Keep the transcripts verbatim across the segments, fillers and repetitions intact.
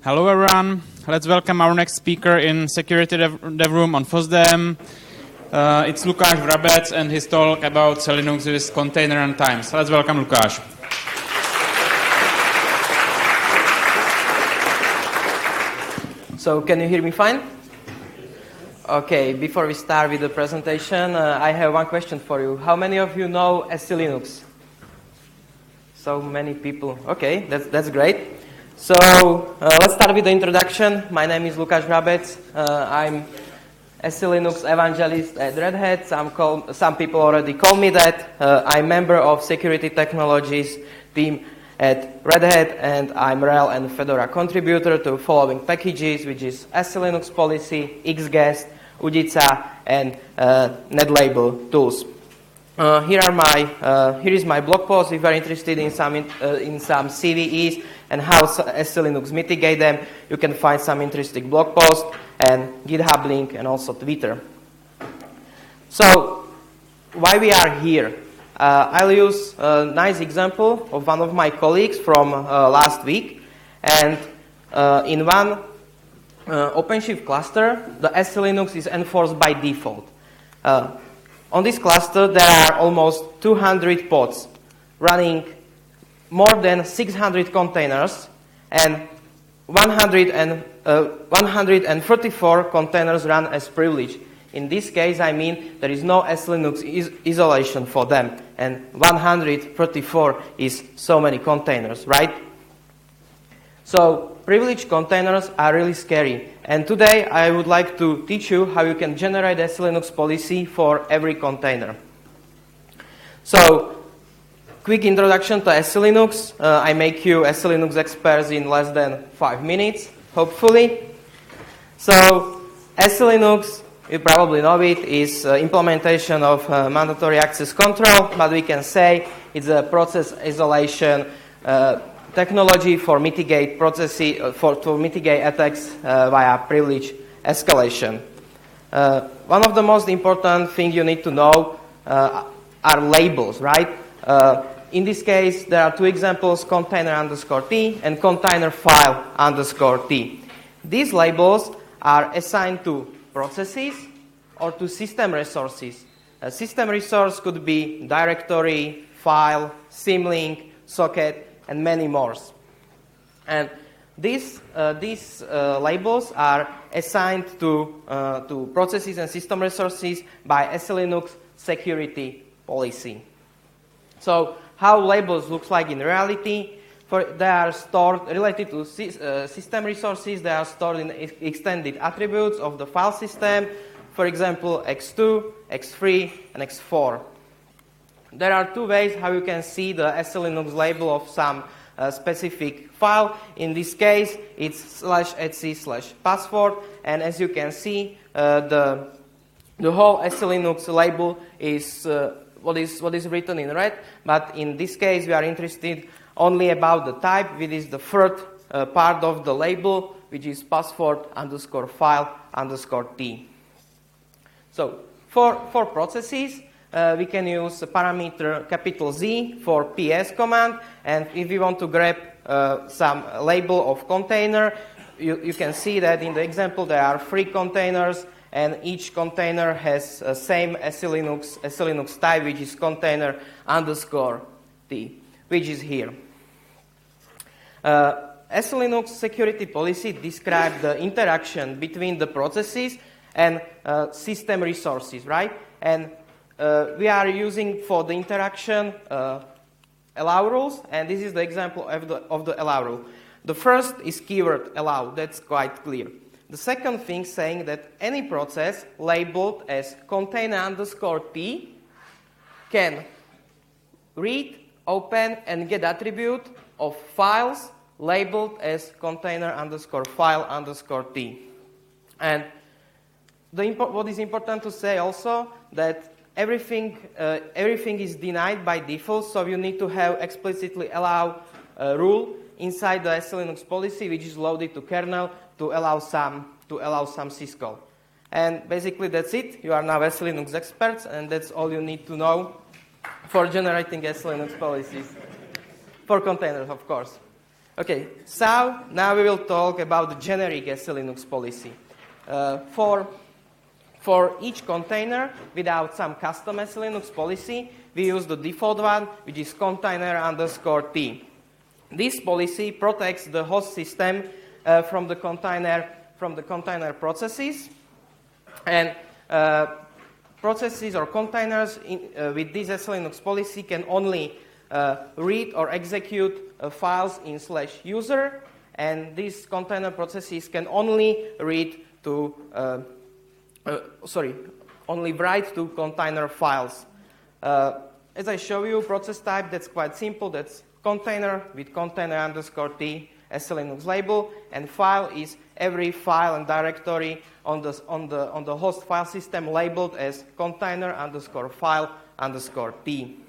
Hello everyone, let's welcome our next speaker in Security Dev, dev Room on FOSDEM. Uh, it's Lukáš Vrabec and his talk about Linux with container runtime. So let's welcome Lukáš. So can you hear me fine? Okay, before we start with the presentation, uh, I have one question for you. How many of you know S C Linux? So many people. Okay, that's, that's great. So uh, let's start with the introduction. My name is Lukáš Vrabec. Uh, I'm S C Linux evangelist at Red Hat. Some, call, some people already call me that. Uh, I'm member of Security Technologies team at Red Hat, and I'm R H E L and Fedora contributor to following packages, which is S C Linux Policy, Xguest, Udica, and uh, NetLabel tools. Uh, here are my uh, here is my blog post. If you are interested in some in, uh, in some C V Es and how S C Linux mitigate them, you can find some interesting blog posts and GitHub link and also Twitter. So why we are here? Uh, I'll use a nice example of one of my colleagues from uh, last week, and uh, in one uh, OpenShift cluster, the S C Linux is enforced by default. Uh, On this cluster, there are almost two hundred pods running more than six hundred containers, and one hundred thirty-four containers run as privileged. In this case, I mean there is no S C Linux is isolation for them, and one hundred thirty-four is so many containers, right? So privileged containers are really scary. And today I would like to teach you how you can generate S C Linux policy for every container. So, quick introduction to S C Linux. Uh, I make you S C Linux experts in less than five minutes, hopefully. So, S C Linux, you probably know it, is uh, implementation of uh, mandatory access control, but we can say it's a process isolation uh, technology for mitigate processes uh, for to mitigate attacks uh, via privilege escalation. Uh, one of the most important things you need to know uh, are labels, right? Uh, in this case, there are two examples: container underscore t and container file underscore t. These labels are assigned to processes or to system resources. A system resource could be directory, file, symlink, socket, and many more. And these, uh, these uh, labels are assigned to, uh, to processes and system resources by S C Linux security policy. So how labels look like in reality? For, they are stored related to sy uh, system resources. They are stored in ex extended attributes of the file system. For example, x two, x three, and x four. There are two ways how you can see the S C Linux label of some uh, specific file. In this case, it's slash etc slash password, and as you can see, uh, the the whole S C Linux label is uh, what is what is written in red. But in this case, we are interested only about the type, which is the third uh, part of the label, which is password underscore file underscore t. So for for processes, Uh, we can use a parameter capital Z for P S command, and if we want to grab uh, some label of container, you, you can see that in the example there are three containers, and each container has the same S C Linux, S C Linux type, which is container underscore T, which is here. Uh, S C Linux security policy describes the interaction between the processes and uh, system resources, right? And Uh, we are using for the interaction uh, allow rules, and this is the example of the, of the allow rule. The first is keyword allow, that's quite clear. The second thing saying that any process labeled as container underscore t can read, open, and get attribute of files labeled as container underscore file underscore t. And the impo what is important to say also that Everything, uh, everything is denied by default, so you need to have explicitly allow uh, rule inside the S C Linux policy, which is loaded to kernel to allow some to allow some syscall. And basically that's it. You are now S C Linux experts, and that's all you need to know for generating S C Linux policies for containers, of course. Okay, so now we will talk about the generic S L Linux policy. Uh, for, for each container, without some custom S L Linux policy, we use the default one, which is container underscore T. This policy protects the host system uh, from the container from the container processes, and uh, processes or containers in, uh, with this S L Linux policy can only uh, read or execute uh, files in slash user, and these container processes can only read to uh, uh, sorry only write to container files. Uh, as I show you, process type, that's quite simple. That's container with container underscore T S L Linux label, and file is every file and directory on the on the on the host file system labeled as container underscore file underscore T.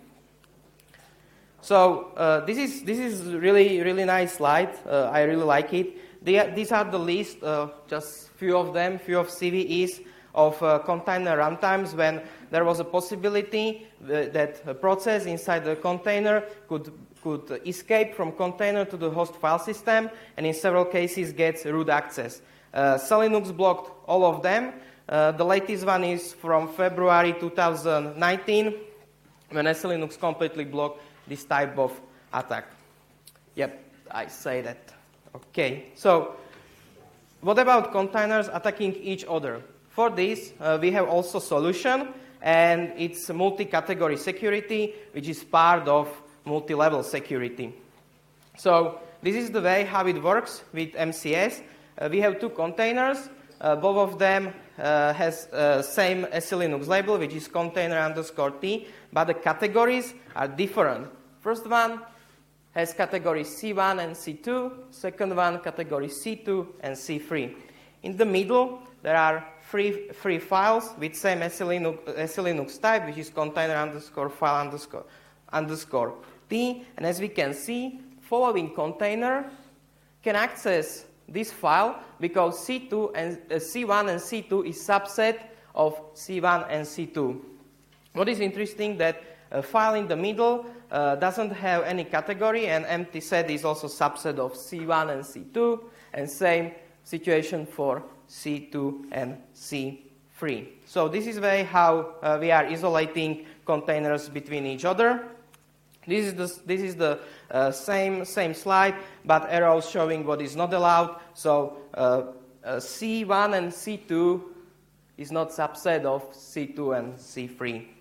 So uh, this is this is really really nice slide. Uh, I really like it. They, these are the list, uh, just few of them, few of C V Es of uh, container runtimes when there was a possibility uh, that a process inside the container could could escape from container to the host file system, and in several cases gets root access. Uh, S L Linux blocked all of them. Uh, the latest one is from February two thousand nineteen, when S L Linux completely blocked this type of attack. Yep, I say that. Okay, so what about containers attacking each other? For this, uh, we have also solution, and it's multi-category security, which is part of multi-level security. So this is the way how it works with M C S. Uh, we have two containers. Uh, both of them uh, has uh, same S L Linux label, which is container underscore T, but the categories are different. First one has category C one and C two. Second one category C two and C three. In the middle, there are three, three files with same S L Linux, S L Linux type, which is container underscore file underscore underscore T. And as we can see, following container can access this file because C two and uh, C one and C two is subset of C one and C two. What is interesting that a file in the middle uh, doesn't have any category, and empty set is also subset of C one and C two, and same situation for C two and C three. So this is way how uh, we are isolating containers between each other. This is the, this is the uh, same, same slide, but arrows showing what is not allowed. So uh, uh, C one and C two is not subset of C two and C three.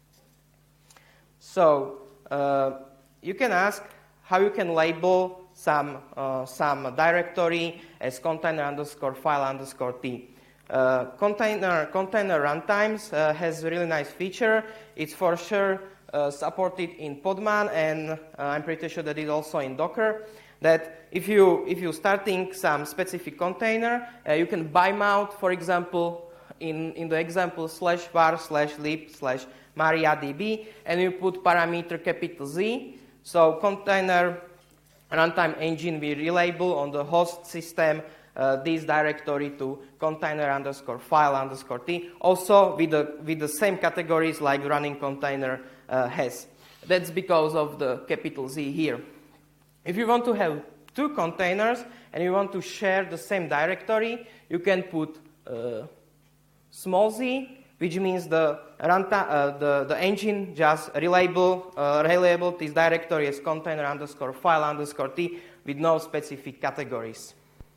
So uh, you can ask how you can label some, uh, some directory as container underscore file underscore T. Uh, container, container runtimes uh, has a really nice feature. It's for sure Uh, supported in Podman, and uh, I'm pretty sure that it's also in Docker, that if you if you starting some specific container, uh, you can bimount, for example, in, in the example slash var slash lib slash mariadb, and you put parameter capital Z. So container runtime engine will relabel on the host system uh, this directory to container underscore file underscore T, also with the, with the same categories like running container Uh, has. That's because of the capital Z here. If you want to have two containers and you want to share the same directory, you can put uh, small z, which means the, uh, the, the engine just relabel, uh, relabel this directory as container underscore file underscore T with no specific categories.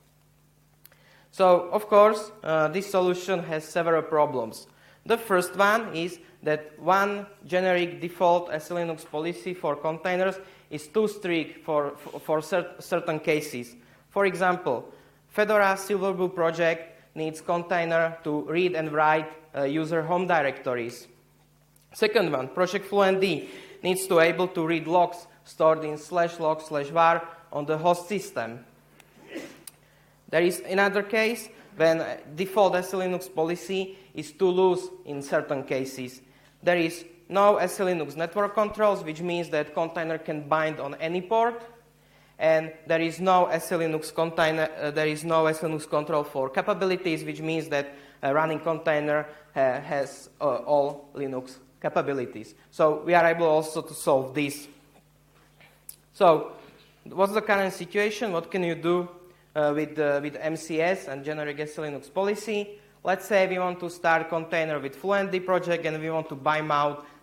So, of course, uh, this solution has several problems. The first one is that one generic default S L Linux policy for containers is too strict for, for, for cert, certain cases. For example, Fedora Silverblue project needs container to read and write uh, user home directories. Second one, Project Fluentd needs to able to read logs stored in slash log slash var on the host system. There is another case when default S L Linux policy is too loose in certain cases. There is no S L Linux network controls, which means that container can bind on any port, and there is no S L Linux container. Uh, there is no S L Linux control for capabilities, which means that a running container uh, has uh, all Linux capabilities. So we are able also to solve this. So what's the current situation? What can you do uh, with, uh, with M C S and generic S L Linux policy? Let's say we want to start container with Fluentd project and we want to buy out